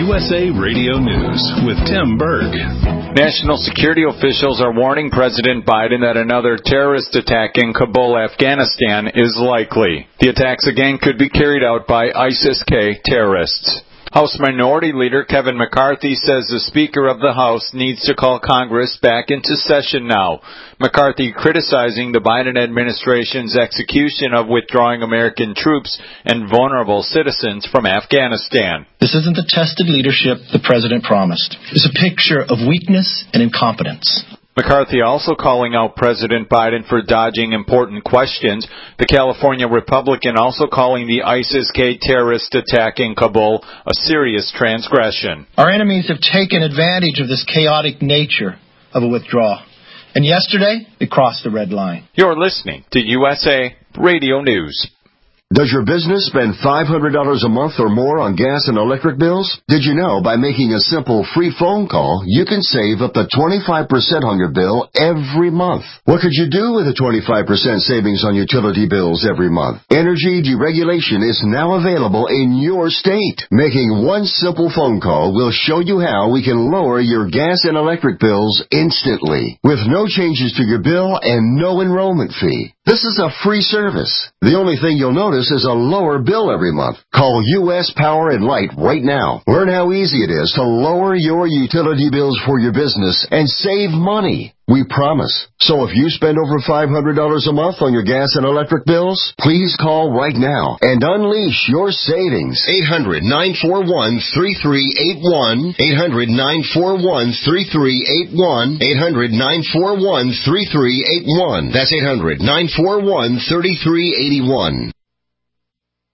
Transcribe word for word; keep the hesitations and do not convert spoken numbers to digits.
U S A Radio News with Tim Berg. National security officials are warning President Biden that another terrorist attack in Kabul, Afghanistan is likely. The attacks again could be carried out by ISIS-K terrorists. House Minority Leader Kevin McCarthy says the Speaker of the House needs to call Congress back into session now. McCarthy criticizing the Biden administration's execution of withdrawing American troops and vulnerable citizens from Afghanistan. This isn't the tested leadership the president promised. It's a picture of weakness and incompetence. McCarthy also calling out President Biden for dodging important questions. The California Republican also calling the ISIS-K terrorist attack in Kabul a serious transgression. Our enemies have taken advantage of this chaotic nature of a withdrawal. And yesterday, they crossed the red line. You're listening to U S A Radio News. Does your business spend five hundred dollars a month or more on gas and electric bills? Did you know by making a simple free phone call, you can save up to twenty-five percent on your bill every month? What could you do with a twenty-five percent savings on utility bills every month? Energy deregulation is now available in your state. Making one simple phone call will show you how we can lower your gas and electric bills instantly, with no changes to your bill and no enrollment fee. This is a free service. The only thing you'll notice is a lower bill every month. Call U S Power and Light right now. Learn how easy it is to lower your utility bills for your business and save money. We promise. So if you spend over five hundred dollars a month on your gas and electric bills, please call right now and unleash your savings. eight hundred, nine four one, three three eight one. eight hundred, nine four one, three three eight one. eight hundred, nine four one, three three eight one. That's eight hundred, nine four one, three three eight one.